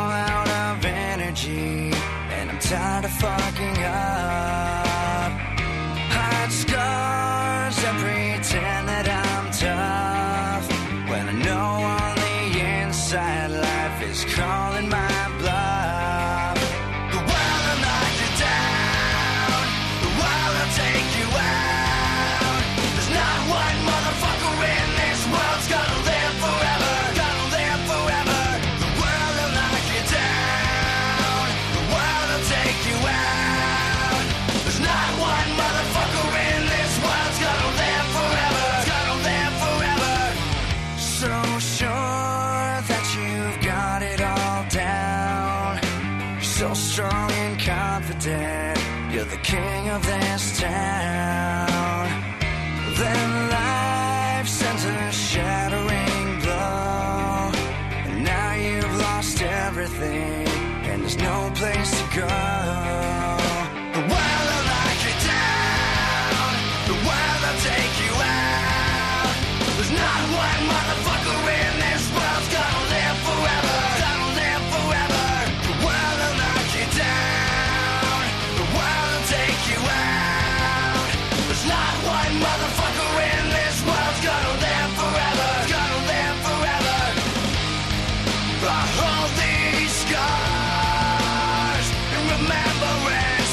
out of energy, and I'm tired of fucking up. Hide scars that pretend that I'm tough, when I know on the inside life is calling my bluff. The world will knock you down, the world will take you out. There's not one motherfucker in this world's gonna live forever, gonna live forever. The world will knock you down, the world will take you out. There's not one motherfucker in this world's gonna live forever, gonna live forever. So sure that you've got it all down, so strong and confident, you're the king of this town. Then life sends a shattering blow, and now you've lost everything, and there's no place to go. The world will knock you down, the world will take you out. There's not one motherfucker in this world's gonna live forever, gonna live forever. The world will knock you down, the world will take you out. There's not one motherfucker in this world's gonna live forever, gonna live forever. I hold these scars in remembrance.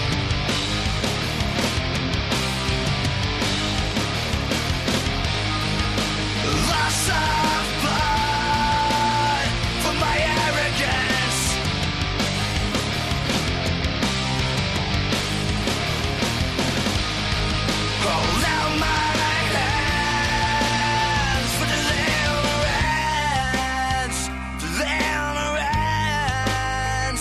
Loss of blood for my arrogance. Hold out my hands for deliverance, deliverance,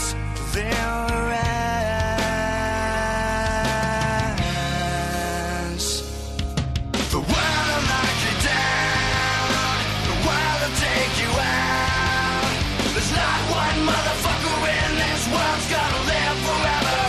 deliverance. The world will knock you down, the world will take you out. There's not one motherfucker in this world's gonna live forever,